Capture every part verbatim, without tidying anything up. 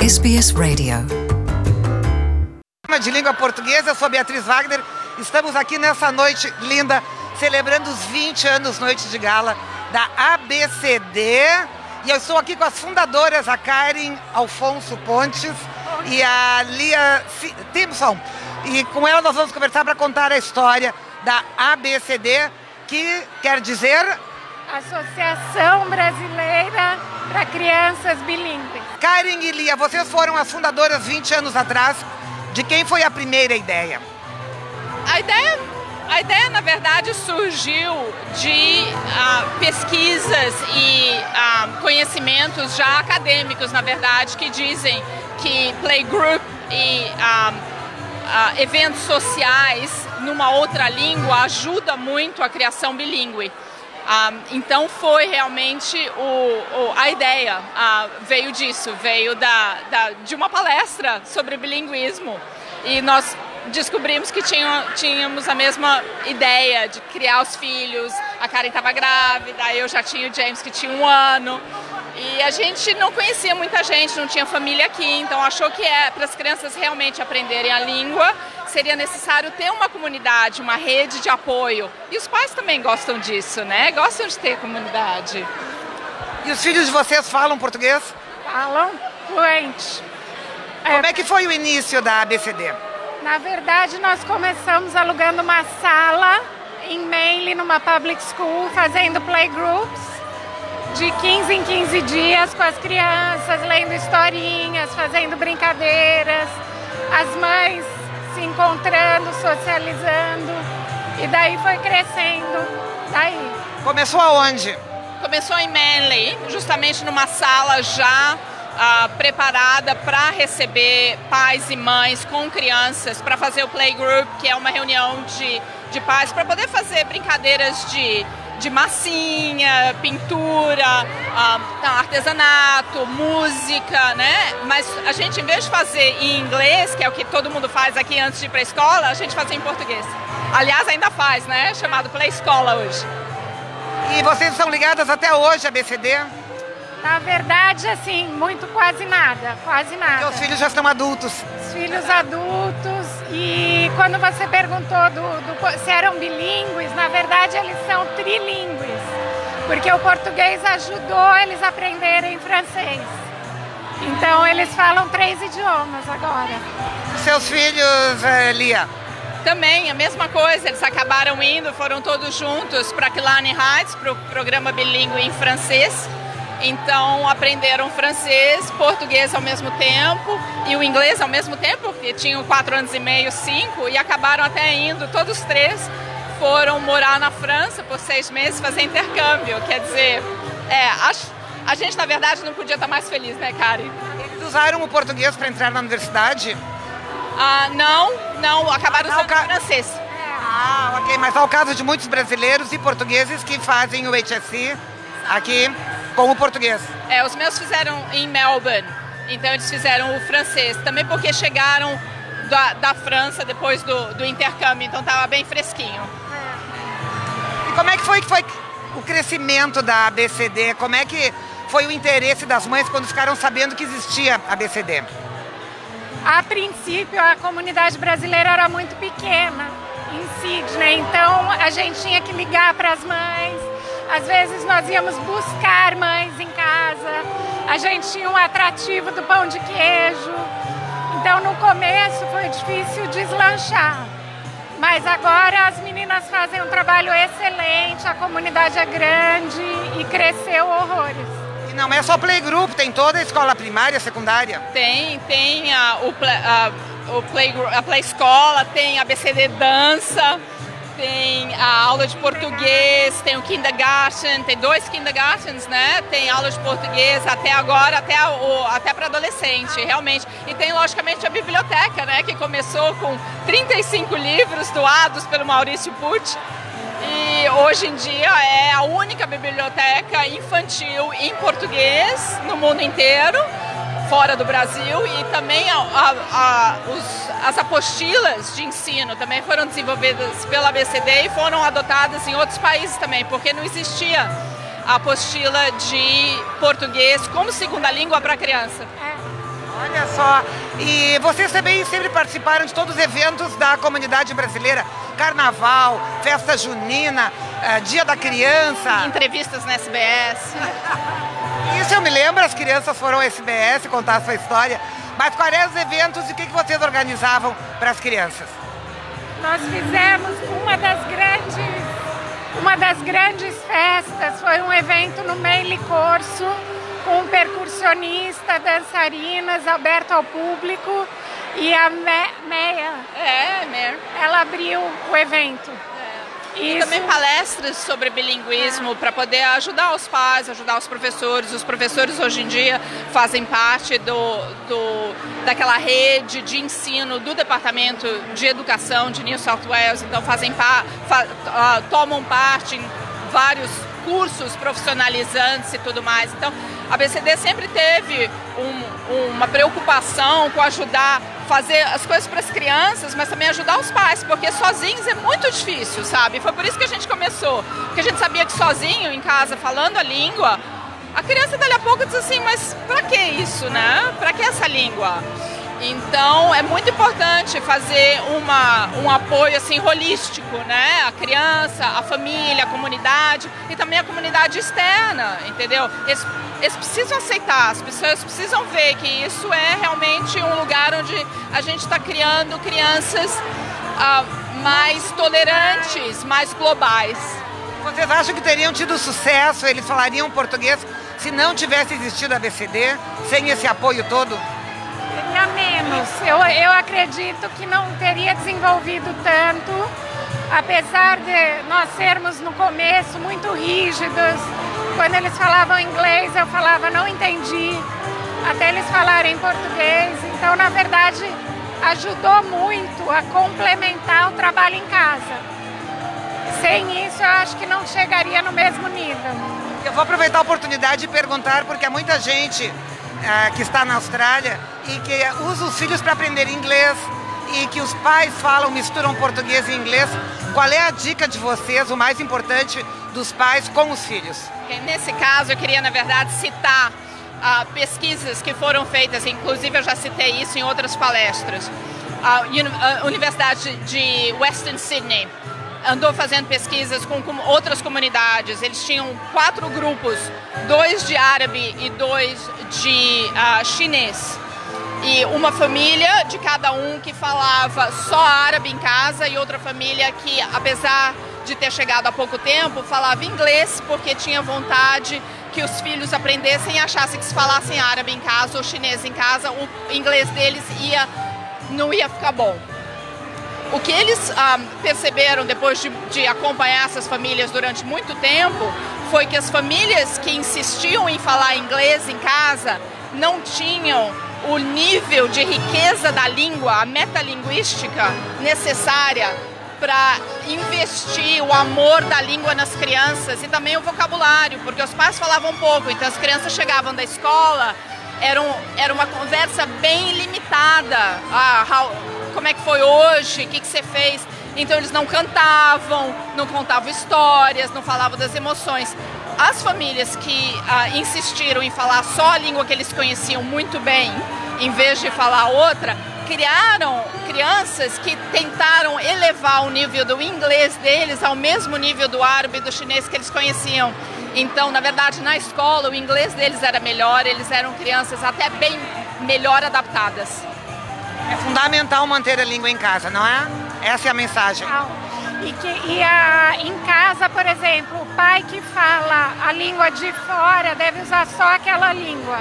S B S Radio. De língua portuguesa, eu sou Beatriz Wagner. Estamos aqui nessa noite linda, celebrando os vinte anos Noite de Gala da A B C D. E eu estou aqui com as fundadoras, a Karen Alfonso Pontes e a Lia Timpson. E com ela nós vamos conversar para contar a história da A B C D, que quer dizer... Associação Brasileira para Crianças Bilíngues. Karen e Lia, vocês foram as fundadoras vinte anos atrás. De quem foi a primeira ideia? A ideia, a ideia na verdade, surgiu de uh, pesquisas e uh, conhecimentos já acadêmicos, na verdade, que dizem que playgroup e uh, uh, eventos sociais numa outra língua ajuda muito a criação bilíngue. Uh, então foi realmente o, o, a ideia, uh, veio disso, veio da, da, de uma palestra sobre bilinguismo e nós descobrimos que tinha, tínhamos a mesma ideia de criar os filhos. A Karen estava grávida, eu já tinha o James que tinha um ano e a gente não conhecia muita gente, não tinha família aqui, então achou que é, para as crianças realmente aprenderem a língua seria necessário ter uma comunidade, uma rede de apoio. E os pais também gostam disso, né? Gostam de ter comunidade. E os filhos de vocês falam português? Falam fluente. Como é que foi o início da A B C D? Na verdade, nós começamos alugando uma sala em Manly, numa public school, fazendo playgroups de quinze em quinze dias com as crianças, lendo historinhas, fazendo brincadeiras, as mães se encontrando, socializando, e daí foi crescendo. Daí. Começou aonde? Começou em Manly, justamente numa sala já uh, preparada para receber pais e mães com crianças, para fazer o playgroup, que é uma reunião de, de pais, para poder fazer brincadeiras de, de massinha, pintura, uh, artesanato, música, né? Mas a gente, em vez de fazer em inglês, que é o que todo mundo faz aqui antes de ir para a escola, a gente fazia em português. Aliás, ainda faz, né? Chamado Play Escola hoje. E vocês são ligadas até hoje à A B C D? Na verdade, assim, muito quase nada, quase nada. Meus filhos já estão adultos. Os filhos adultos, e quando você perguntou do, do, se eram bilíngues, na verdade eles são trilíngues, porque o português ajudou eles a aprenderem francês. Então eles falam três idiomas agora. Seus filhos, eh, Lia? Também, a mesma coisa, eles acabaram indo, foram todos juntos para Killarney Heights, para o programa bilíngue em francês. Então aprenderam francês, português ao mesmo tempo e o inglês ao mesmo tempo, porque tinham quatro anos e meio, cinco, e acabaram até indo, todos os três foram morar na França por seis meses, fazer intercâmbio. Quer dizer, é, a, a gente na verdade não podia estar mais feliz, né, Karen? Eles usaram o português para entrar na universidade? Ah, não, não, acabaram usando ca... o francês. Ah, ok, mas há o caso de muitos brasileiros e portugueses que fazem o H S C aqui com o português. É, os meus fizeram em Melbourne, então eles fizeram o francês, também porque chegaram da, da França depois do, do intercâmbio, então estava bem fresquinho. E como é que foi, que foi o crescimento da A B C D? Como é que foi o interesse das mães quando ficaram sabendo que existia a A B C D? A princípio, a comunidade brasileira era muito pequena em Sydney, então a gente tinha que ligar para as mães. Às vezes nós íamos buscar mães em casa, a gente tinha um atrativo do pão de queijo. Então no começo foi difícil deslanchar, mas agora as meninas fazem um trabalho excelente, a comunidade é grande e cresceu horrores. E não é só playgroup, tem toda a escola primária, secundária? Tem, tem a, o, a, o play, a play escola, tem a A B C D dança, tem a aula de português, tem o kindergarten, tem dois kindergartens, né? Tem aula de português até agora, até, o, até para adolescente, realmente. E tem, logicamente, a biblioteca, né? Que começou com trinta e cinco livros doados pelo Maurício Pucci. E hoje em dia é a única biblioteca infantil em português no mundo inteiro, fora do Brasil, e também a, a, a, os, as apostilas de ensino também foram desenvolvidas pela A B C D e foram adotadas em outros países também, porque não existia a apostila de português como segunda língua para criança. É. Olha só, e vocês também sempre participaram de todos os eventos da comunidade brasileira, carnaval, festa junina, uh, dia da criança. Entrevistas na S B S. Isso eu me lembro, as crianças foram ao S B S contar a sua história, mas quais eram os eventos e o que que vocês organizavam para as crianças? Nós fizemos uma das grandes, uma das grandes festas, foi um evento no Meili Corso, com um percussionista, dançarinas, aberto ao público, e a Me- Meia, É, Mer. ela abriu o evento. E Isso. também palestras sobre bilinguismo para poder ajudar os pais, ajudar os professores. Os professores hoje em dia fazem parte do, do, daquela rede de ensino do Departamento de Educação de New South Wales, então fazem pa, fa, uh, tomam parte em vários cursos profissionalizantes e tudo mais. Então, a B C D sempre teve um, uma preocupação com ajudar, fazer as coisas para as crianças, mas também ajudar os pais, porque sozinhos é muito difícil, sabe? Foi por isso que a gente começou, porque a gente sabia que sozinho, em casa, falando a língua, a criança dali a pouco diz assim, mas para que isso, né? Para que essa língua? Então, é muito importante fazer uma, um apoio assim, holístico, né? A criança, a família, a comunidade e também a comunidade externa, entendeu? Eles, eles precisam aceitar, as pessoas precisam ver que isso é realmente um lugar onde a gente está criando crianças ah, mais tolerantes, mais globais. Vocês acham que teriam tido sucesso, eles falariam português, se não tivesse existido a B C D, sem esse apoio todo? Teria menos. Eu, eu acredito que não teria desenvolvido tanto, apesar de nós sermos no começo muito rígidos. Quando eles falavam inglês, eu falava não entendi, até eles falarem português. Então, na verdade, ajudou muito a complementar o trabalho em casa. Sem isso, eu acho que não chegaria no mesmo nível. Eu vou aproveitar a oportunidade de perguntar, porque há muita gente ah, que está na Austrália e que usa os filhos para aprender inglês e que os pais falam, misturam português e inglês. Qual é a dica de vocês, o mais importante dos pais com os filhos? Nesse caso, eu queria, na verdade, citar uh, pesquisas que foram feitas, inclusive eu já citei isso em outras palestras. A uh, Universidade de Western Sydney andou fazendo pesquisas com, com outras comunidades. Eles tinham quatro grupos, dois de árabe e dois de uh, chinês. E uma família de cada um que falava só árabe em casa e outra família que, apesar de ter chegado há pouco tempo, falava inglês porque tinha vontade que os filhos aprendessem e achassem que se falassem árabe em casa ou chinês em casa, o inglês deles ia, não ia ficar bom. O que eles ah, perceberam depois de, de acompanhar essas famílias durante muito tempo foi que as famílias que insistiam em falar inglês em casa não tinham o nível de riqueza da língua, a metalinguística necessária para investir o amor da língua nas crianças e também o vocabulário, porque os pais falavam pouco, então as crianças chegavam da escola, era, um, era uma conversa bem limitada. Ah, how, como é que foi hoje? O que, que você fez? Então eles não cantavam, não contavam histórias, não falavam das emoções. As famílias que ah, insistiram em falar só a língua que eles conheciam muito bem, em vez de falar outra, criaram crianças que tentaram elevar o nível do inglês deles ao mesmo nível do árabe e do chinês que eles conheciam. Então, na verdade, na escola, o inglês deles era melhor, eles eram crianças até bem melhor adaptadas. É fundamental manter a língua em casa, não é? Essa é a mensagem. E, que, e a, em casa, por exemplo, o pai que fala a língua de fora deve usar só aquela língua.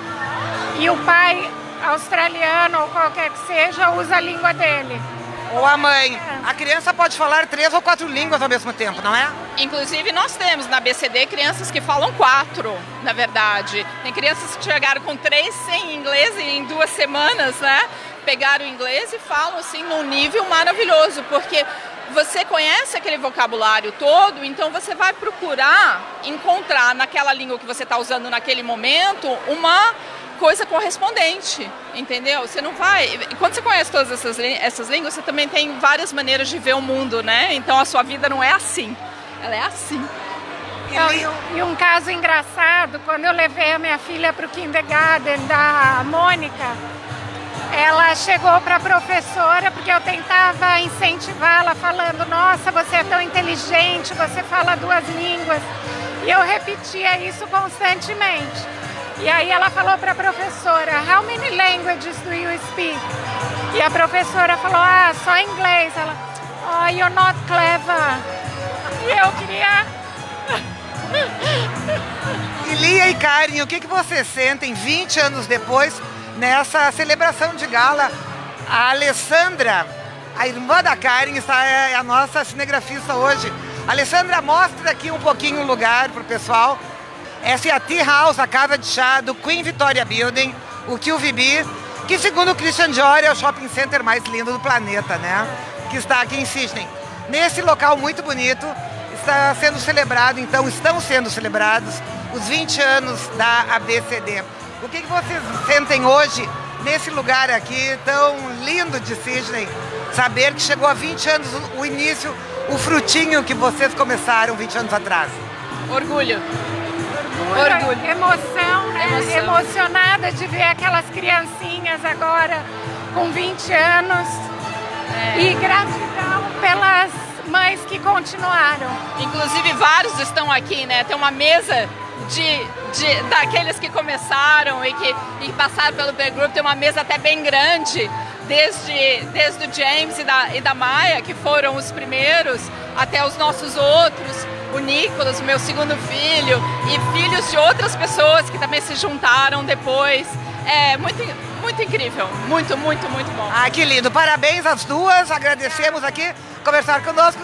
E o pai australiano ou qualquer que seja usa a língua dele. Ou a mãe. A criança pode falar três ou quatro línguas ao mesmo tempo, não é? Inclusive, nós temos na B C D crianças que falam quatro, na verdade. Tem crianças que chegaram com três sem inglês e em duas semanas, né? Pegaram o inglês e falam assim num nível maravilhoso, porque você conhece aquele vocabulário todo, então você vai procurar encontrar naquela língua que você está usando naquele momento uma coisa correspondente, entendeu? Você não vai... Quando você conhece todas essas, essas línguas, você também tem várias maneiras de ver o mundo, né? Então a sua vida não é assim, ela é assim. E, e um caso engraçado, quando eu levei a minha filha para o kindergarten da Mônica, ela chegou para a professora, porque eu tentava incentivá-la falando, nossa, você é tão inteligente, você fala duas línguas. E eu repetia isso constantemente. E aí ela falou para a professora, how many languages do you speak? E a professora falou, ah, só inglês. Ela, oh, you're not clever. E eu queria... E Lia e Karen, o que, que vocês sentem vinte anos depois nessa celebração de gala? A Alessandra, a irmã da Karen, está, é a nossa cinegrafista hoje. Alessandra, mostra aqui um pouquinho o lugar para o pessoal. Essa é a Tea House, a casa de chá do Queen Victoria Building, o Q V B, que segundo o Christian Dior é o shopping center mais lindo do planeta, né? Que está aqui em Sydney. Nesse local muito bonito, está sendo celebrado, então estão sendo celebrados os vinte anos da A B C D. O que, que vocês sentem hoje, nesse lugar aqui tão lindo de Sydney, saber que chegou a vinte anos o início, o frutinho que vocês começaram vinte anos atrás? Orgulho. Orgulho. Emoção, né? Emoção. Emocionada de ver aquelas criancinhas agora com vinte anos. É. E gratidão pelas mães que continuaram. Inclusive vários estão aqui, né? Tem uma mesa de, de daqueles que começaram e que e passaram pelo Big Group, tem uma mesa até bem grande, desde, desde o James e da, e da Maia, que foram os primeiros, até os nossos outros, o Nicolas, o meu segundo filho, e filhos de outras pessoas que também se juntaram depois. É muito, muito incrível, muito, muito, muito bom. Ah, que lindo. Parabéns às duas, agradecemos aqui conversar conosco.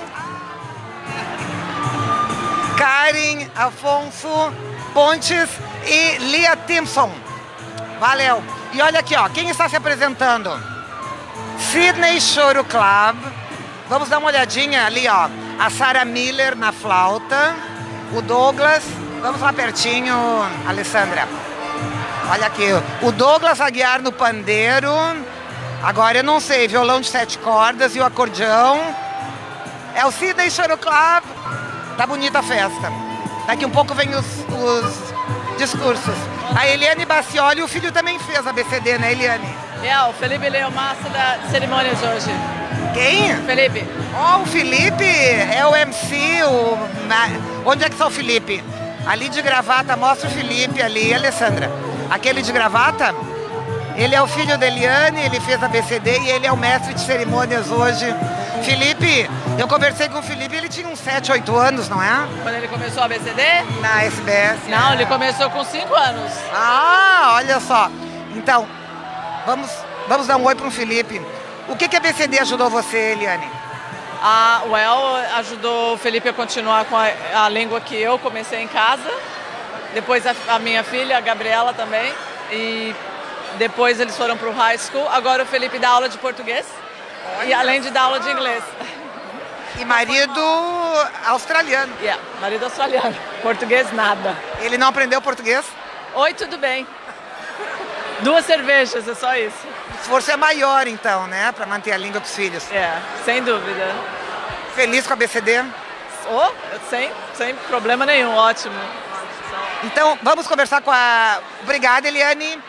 Karen, Afonso Pontes e Lia Timpson. Valeu. E olha aqui, ó, quem está se apresentando? Sydney Choro Club. Vamos dar uma olhadinha ali, ó. A Sarah Miller na flauta. O Douglas. Vamos lá pertinho, Alessandra. Olha aqui. O Douglas Aguiar no pandeiro. Agora eu não sei, violão de sete cordas e o acordeão. É o Sydney Choro Club. Tá bonita a festa. Daqui um pouco vem os, os discursos. A Eliane Bacioli, o filho também fez a B C D, né, Eliane? É, o Felipe leu massa da cerimônias hoje. Quem? Felipe. Ó, oh, o Felipe é o M C, o... Onde é que está o Felipe? Ali de gravata, mostra o Felipe ali, Alessandra. Aquele de gravata, ele é o filho da Eliane, ele fez a B C D e ele é o mestre de cerimônias hoje. Felipe, eu conversei com o Felipe, ele tinha uns sete, oito anos, não é? Quando ele começou a B C D? Na S B S. Não, ele começou com cinco anos. Ah, olha só. Então, vamos, vamos dar um oi para o Felipe. O que, que a B C D ajudou você, Eliane? A Well ajudou o Felipe a continuar com a, a língua que eu comecei em casa. Depois a, a minha filha, a Gabriela também. E depois eles foram para o high school. Agora o Felipe dá aula de português. Olha. E além de dar aula de inglês. E marido australiano. Yeah, marido australiano. Português, nada. Ele não aprendeu português? Oi, tudo bem. Duas cervejas, é só isso. O esforço é maior, então, né? Para manter a língua dos filhos. É, sem dúvida. Feliz com a B C D? Oh, sem, sem problema nenhum, ótimo. Então, vamos conversar com a... Obrigada, Eliane.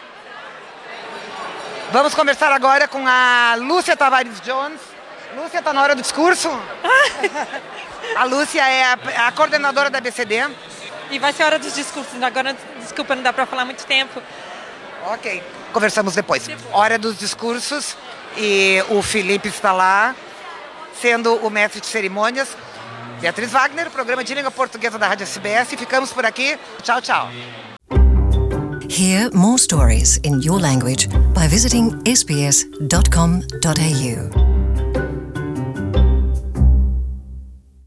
Vamos conversar agora com a Lúcia Tavares Jones. Lúcia, tá na hora do discurso? A Lúcia é a, a coordenadora da B C D. E vai ser a hora dos discursos. Agora, desculpa, não dá para falar muito tempo. Ok, conversamos depois. Hora dos discursos e o Felipe está lá, sendo o mestre de cerimônias. Beatriz Wagner, programa de língua portuguesa da Rádio S B S. Ficamos por aqui. Tchau, tchau. Hear more stories in your language by visiting s b s dot com dot a u.